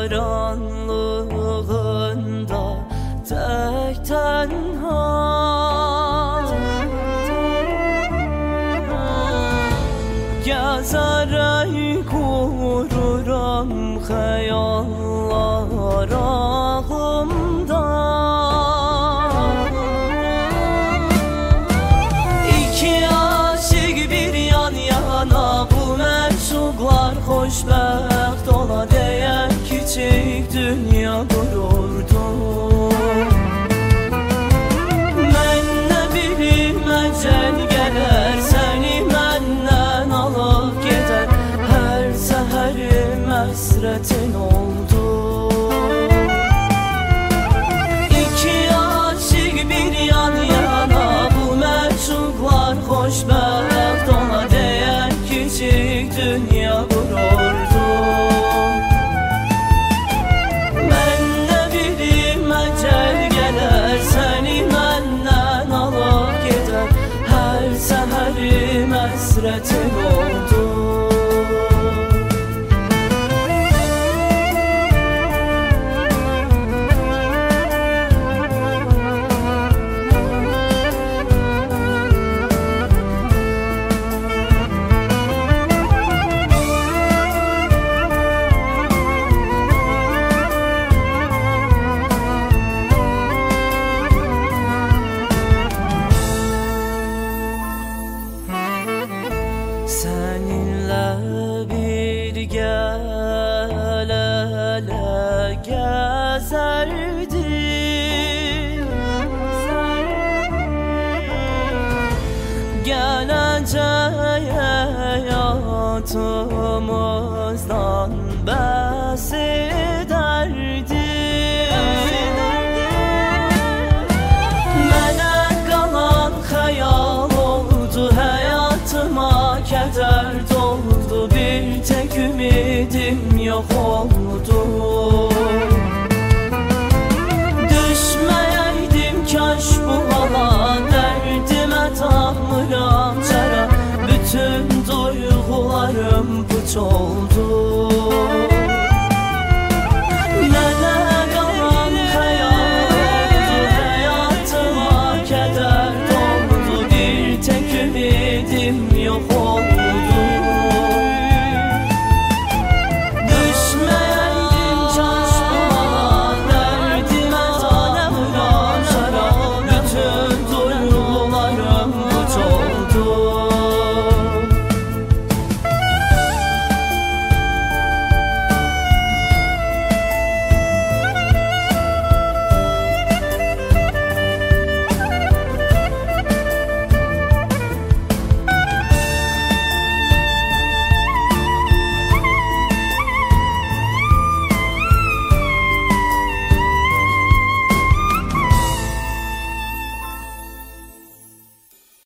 karanlığında tek tenha gezerek kururam hayallar ağımda. İki aşık bir yan yana, bu meşuklar hoşbəxt ola diyen küçük dünya gururdu. Mən nə bilim əcəl gələr, səni məndən alıb gedər, hər səhərim həsrətin oldu. İki aşık bir yan yana, bu məşuklar xoşbəxt ola diyen küçük dünya gururdu. Mən nə bilim əcəl gələr, səni məndən alıb gedər, hər səhərim həsrətin oldu. Seninle birgə əl-ələ gəzərdik, gələcək həyatımızdan bəhs edərdik. Mənə qalan xəyal oldu, həyatıma kədər doldu, bir tek ümidim yok oldu.